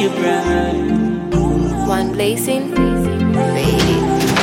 bright. One blazing, baby.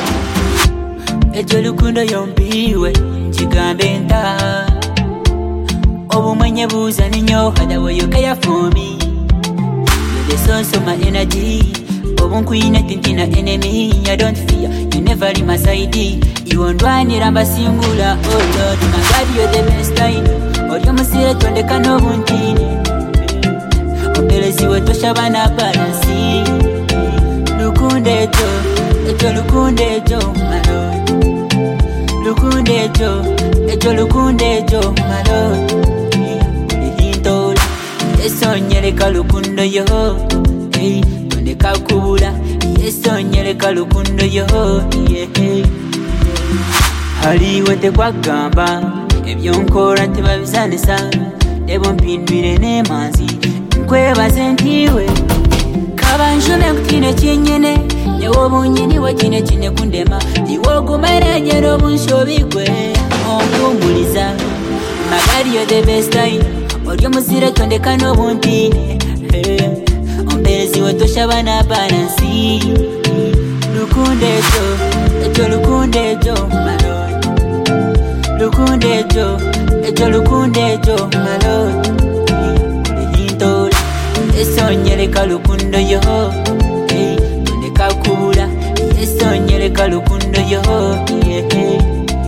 Ejo lukundo yombiwe chigambe nta obumwenye buza ninyo hada woyo kaya for me. You're the source of my energy. Obunkwine tintina enemy. I don't fear, you never leave my side. You won't run it, I'm a singular. Oh Lord, my God, you're the best I know. Or you must see it on the cano buntini. Ombelezi wetu shabana balansi. Lukunde jo, ejo lukunde jo, my Lord. Lukunde jo, ejo lukunde jo, my Lord. Hintola, esonyeleka lukundo yo. Hey, tondeka kubula, esonyeleka lukundo yo. Yeah. Haliwe tekwagamba, ebyo nkora tebabizanisa. Ebo mpindwire n'emanzi, nkwebaze ntiwe. Kabanjule nkutine cyenyene, nyewe obunyini wakine kine kundema. Iwe ogumere nyero obunshobigwe, ompumuliza. Magari you're the best I know. Olyo muzire tondeka n'obuntine. Ombezi wetosha bana balansi. Lukunde jo, ejo lukunde jo, my Lord. Lukunde jo, ejo lukunde jo, my Lord. Hintola, esonyeleka lukundo yo. Hey, tondeka kubula, esonyeleka lukundo yo. Yeah.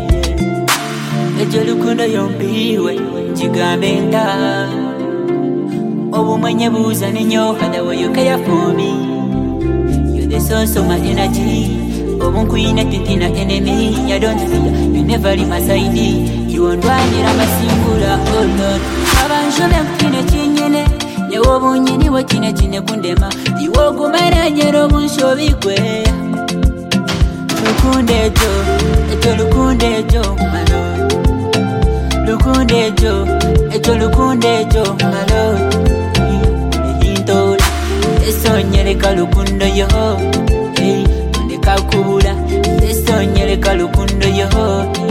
Ejo lukundo yombiwe chigambe nta obumwenye buza ninyo hada woyo kaya for me. You're the source of my energy. Obunkwine tintina enemy. I don't fear, you never leave my side. You won't run it, I'm a singular. Oh Lord, kabanjule nkutine cyenyene, nyewe obunyini wakine kine kundema. Iwe ogumere nyero obunshobigwe. Lukunde jo, ejo lukunde jo, my Lord. Lukunde jo, ejo lukunde jo, my Lord. Hintola, esonyeleka lukundo yo. Hey, tondeka kubula, esonyeleka lukundo yo.